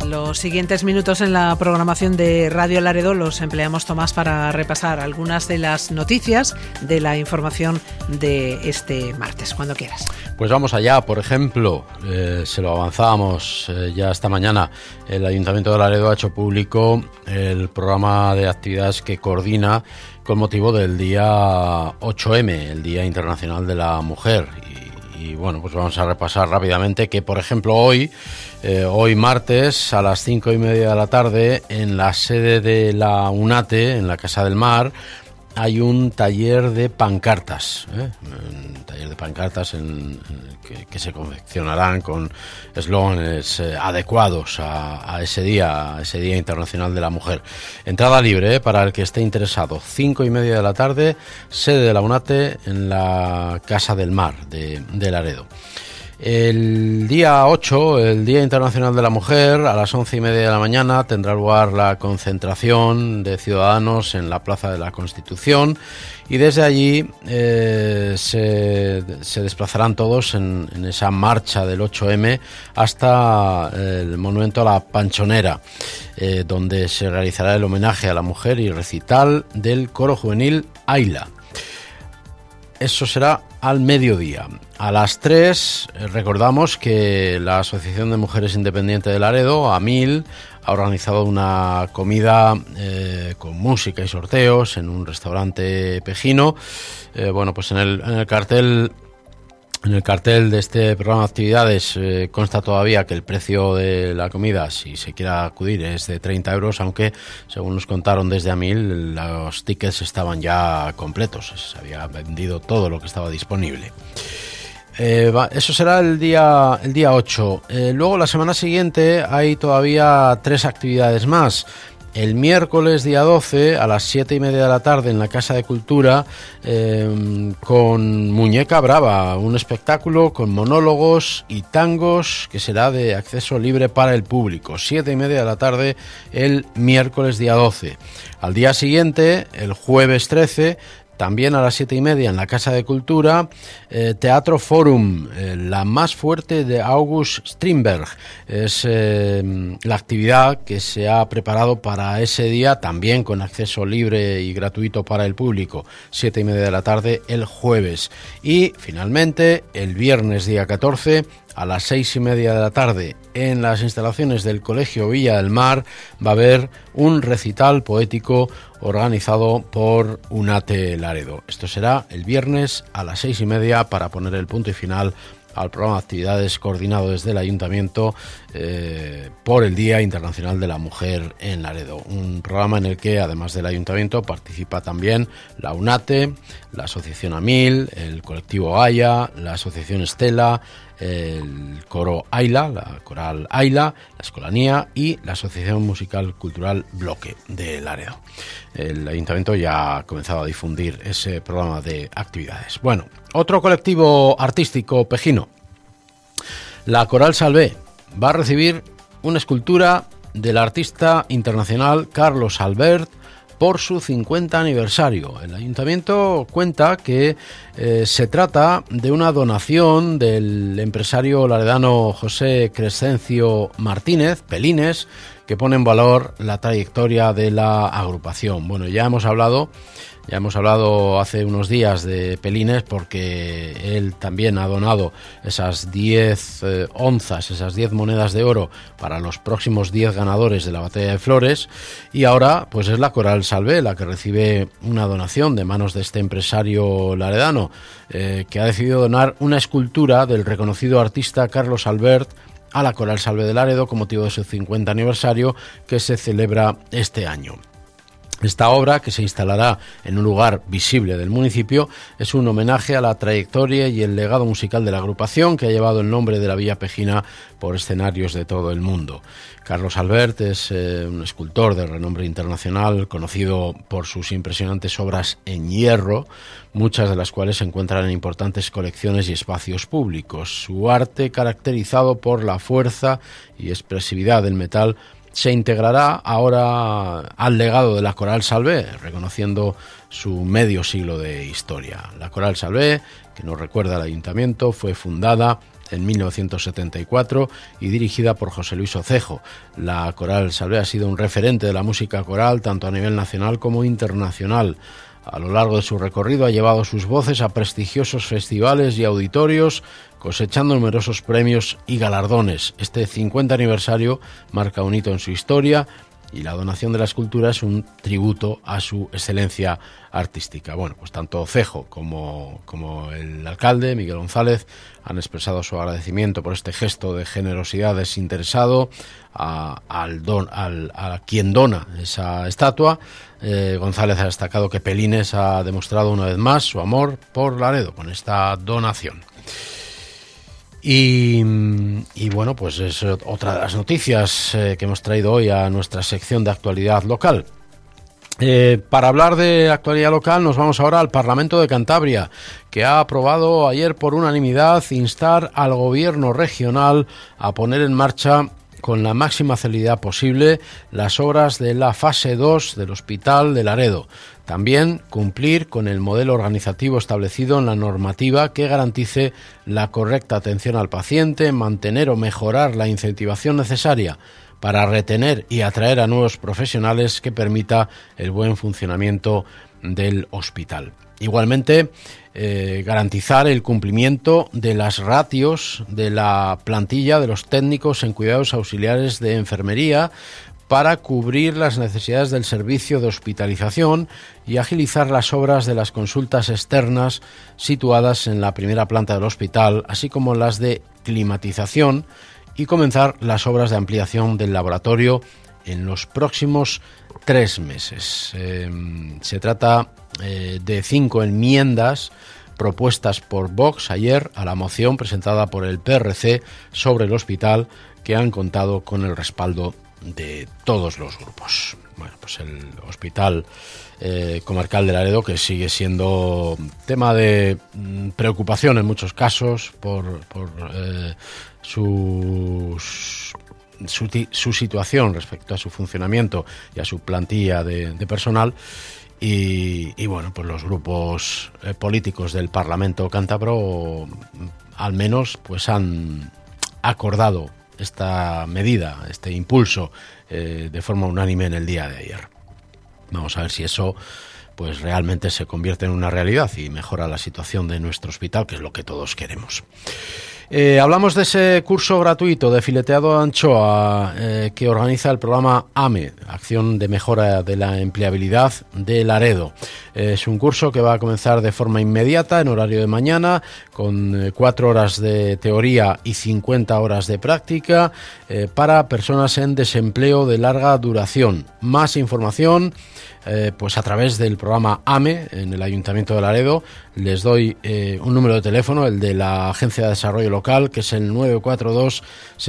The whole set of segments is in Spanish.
Los siguientes minutos en la programación de Radio Laredo los empleamos, Tomás, para repasar algunas de las noticias de la información de este martes, cuando quieras. Pues vamos allá. Por ejemplo, se lo avanzábamos ya esta mañana, el Ayuntamiento de Laredo ha hecho público el programa de actividades que coordina con motivo del día 8M, el Día Internacional de la Mujer. Y bueno, pues vamos a repasar rápidamente que, por ejemplo, hoy martes a las 5:30 de la tarde, en la sede de la UNATE, en la Casa del Mar, hay un taller de pancartas, un taller de pancartas que se confeccionarán con eslóganes adecuados a ese Día Internacional de la Mujer. Entrada libre para el que esté interesado. 5:30 de la tarde, sede de la UNATE en la Casa del Mar de Laredo. El día 8, el Día Internacional de la Mujer, a las 11:30 de la mañana tendrá lugar la concentración de ciudadanos en la Plaza de la Constitución y desde allí se desplazarán todos en esa marcha del 8M hasta el monumento a la Panchonera, donde se realizará el homenaje a la mujer y recital del coro juvenil Aila. Eso será al mediodía. A las 3 recordamos que la Asociación de Mujeres Independientes de Laredo, AMIL, ha organizado una comida con música y sorteos en un restaurante pejino. Pues en el cartel de este programa de actividades consta todavía que el precio de la comida, si se quiere acudir, es de 30 euros, aunque según nos contaron desde AMIL, los tickets estaban ya completos, se había vendido todo lo que estaba disponible. Eso será el día 8. Luego, la semana siguiente, hay todavía 3 actividades más. El miércoles día 12 a las 7:30 de la tarde en la Casa de Cultura, con Muñeca Brava, un espectáculo con monólogos y tangos que será de acceso libre para el público. 7:30 de la tarde el miércoles día 12. Al día siguiente, el jueves 13, también a las 7:30 en la Casa de Cultura, Teatro Forum, la más fuerte de August Strindberg. Es la actividad que se ha preparado para ese día, también con acceso libre y gratuito para el público. 7:30 de la tarde el jueves. Y finalmente, el viernes día 14, a las 6:30 de la tarde, en las instalaciones del Colegio Villa del Mar, va a haber un recital poético organizado por UNATE Laredo. Esto será el viernes a las 6:30 para poner el punto y final al programa de actividades coordinado desde el Ayuntamiento por el Día Internacional de la Mujer en Laredo. Un programa en el que, además del Ayuntamiento, participa también la UNATE, la Asociación AMIL, el colectivo AYA, la Asociación Estela, el coro Aila, la coral Aila, la Escolanía y la Asociación Musical Cultural Bloque de Laredo. El Ayuntamiento ya ha comenzado a difundir ese programa de actividades. Bueno, otro colectivo artístico pejino, la Coral Salvé, va a recibir una escultura del artista internacional Carlos Albert por su 50 aniversario. El Ayuntamiento cuenta que se trata de una donación del empresario laredano José Crescencio Martínez, Pelines, que pone en valor la trayectoria de la agrupación. Bueno, ya hemos hablado hace unos días de Pelines, porque él también ha donado esas 10 onzas, esas 10 monedas de oro para los próximos 10 ganadores de la Batalla de Flores, y ahora pues es la Coral Salvé la que recibe una donación de manos de este empresario laredano, que ha decidido donar una escultura del reconocido artista Carlos Albert a la Coral Salvé de Laredo con motivo de su 50 aniversario, que se celebra este año. Esta obra, que se instalará en un lugar visible del municipio, es un homenaje a la trayectoria y el legado musical de la agrupación, que ha llevado el nombre de la Villa Pejina por escenarios de todo el mundo. Carlos Albert es un escultor de renombre internacional, conocido por sus impresionantes obras en hierro, muchas de las cuales se encuentran en importantes colecciones y espacios públicos. Su arte, caracterizado por la fuerza y expresividad del metal, se integrará ahora al legado de la Coral Salvé, reconociendo su medio siglo de historia. La Coral Salvé, que nos recuerda al Ayuntamiento, fue fundada en 1974 y dirigida por José Luis Ocejo. La Coral Salvé ha sido un referente de la música coral tanto a nivel nacional como internacional. A lo largo de su recorrido ha llevado sus voces a prestigiosos festivales y auditorios, cosechando numerosos premios y galardones. Este 50 aniversario marca un hito en su historia y la donación de la escultura es un tributo a su excelencia artística. Bueno, pues tanto Ocejo como el alcalde, Miguel González, han expresado su agradecimiento por este gesto de generosidad desinteresado a quien dona esa estatua. González ha destacado que Pelines ha demostrado una vez más su amor por Laredo con esta donación. Y bueno, pues es otra de las noticias que hemos traído hoy a nuestra sección de actualidad local. Para hablar de actualidad local nos vamos ahora al Parlamento de Cantabria, que ha aprobado ayer por unanimidad instar al gobierno regional a poner en marcha con la máxima celeridad posible las obras de la fase 2 del Hospital de Laredo. También cumplir con el modelo organizativo establecido en la normativa que garantice la correcta atención al paciente, mantener o mejorar la incentivación necesaria para retener y atraer a nuevos profesionales que permita el buen funcionamiento del hospital. Igualmente, garantizar el cumplimiento de las ratios de la plantilla de los técnicos en cuidados auxiliares de enfermería para cubrir las necesidades del servicio de hospitalización y agilizar las obras de las consultas externas situadas en la primera planta del hospital, así como las de climatización, y comenzar las obras de ampliación del laboratorio en los próximos 3 meses. Se trata de 5 enmiendas propuestas por Vox ayer a la moción presentada por el PRC sobre el hospital, que han contado con el respaldo de todos los grupos. Bueno, pues el hospital comarcal de Laredo, que sigue siendo tema de preocupación en muchos casos por su situación respecto a su funcionamiento y a su plantilla de personal. Y bueno, pues los grupos políticos del Parlamento cántabro al menos pues han acordado esta medida, este impulso de forma unánime en el día de ayer. Vamos a ver si eso pues realmente se convierte en una realidad y mejora la situación de nuestro hospital, que es lo que todos queremos. Hablamos de ese curso gratuito de fileteado de anchoa que organiza el programa AME, Acción de Mejora de la Empleabilidad de Laredo. Es un curso que va a comenzar de forma inmediata en horario de mañana, con 4 horas de teoría y 50 horas de práctica para personas en desempleo de larga duración. Más información pues a través del programa AME en el Ayuntamiento de Laredo. Les doy un número de teléfono, el de la Agencia de Desarrollo Local, que es el 942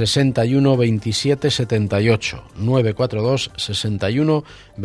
61 27 78, 942 61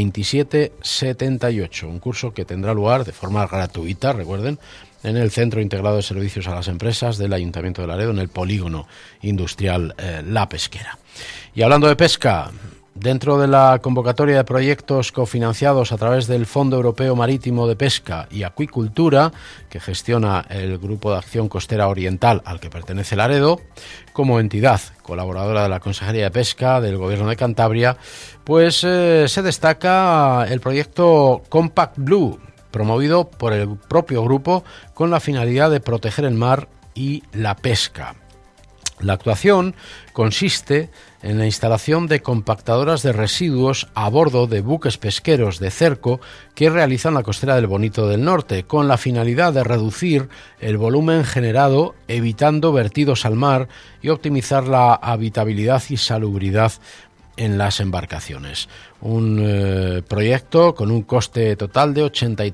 27 78, un curso que tendrá lugar de forma gratuita, recuerden, en el Centro Integrado de Servicios a las Empresas del Ayuntamiento de Laredo, en el Polígono Industrial La Pesquera. Y hablando de pesca, dentro de la convocatoria de proyectos cofinanciados a través del Fondo Europeo Marítimo de Pesca y Acuicultura, que gestiona el Grupo de Acción Costera Oriental al que pertenece Laredo, como entidad colaboradora de la Consejería de Pesca del Gobierno de Cantabria, pues se destaca el proyecto Compact Blue, promovido por el propio grupo con la finalidad de proteger el mar y la pesca. La actuación consiste en la instalación de compactadoras de residuos a bordo de buques pesqueros de cerco que realizan la costera del Bonito del Norte, con la finalidad de reducir el volumen generado, evitando vertidos al mar y optimizar la habitabilidad y salubridad en las embarcaciones. Un proyecto con un coste total de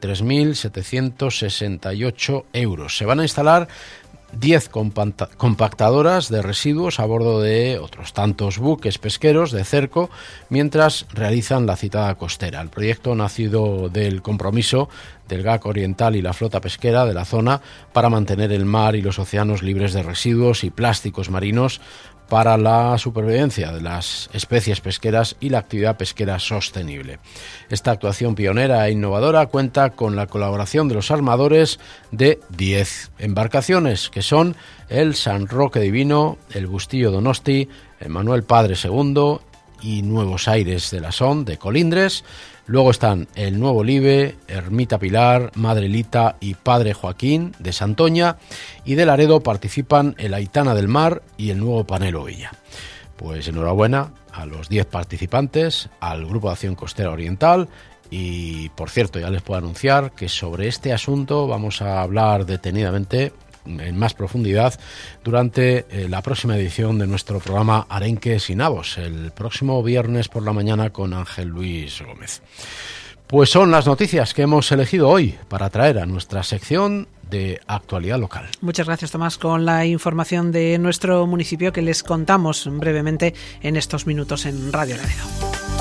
83.768 euros. Se van a instalar 10 compactadoras de residuos a bordo de otros tantos buques pesqueros de cerco mientras realizan la citada costera. El proyecto nacido del compromiso del GAC Oriental y la flota pesquera de la zona para mantener el mar y los océanos libres de residuos y plásticos marinos para la supervivencia de las especies pesqueras y la actividad pesquera sostenible. Esta actuación pionera e innovadora cuenta con la colaboración de los armadores de 10 embarcaciones, que son el San Roque Divino, el Bustillo Donosti, el Manuel Padre II y Nuevos Aires de la Son de Colindres. Luego están el Nuevo Live, Ermita Pilar, Madre Lita y Padre Joaquín de Santoña, y de Laredo participan el Aitana del Mar y el Nuevo Panelo Villa. Pues enhorabuena a los 10 participantes, al Grupo de Acción Costera Oriental. Y por cierto, ya les puedo anunciar que sobre este asunto vamos a hablar detenidamente, en más profundidad, durante la próxima edición de nuestro programa Arenques y Nabos, el próximo viernes por la mañana con Ángel Luis Gómez. Pues son las noticias que hemos elegido hoy para traer a nuestra sección de actualidad local. Muchas gracias, Tomás, con la información de nuestro municipio que les contamos brevemente en estos minutos en Radio Laredo.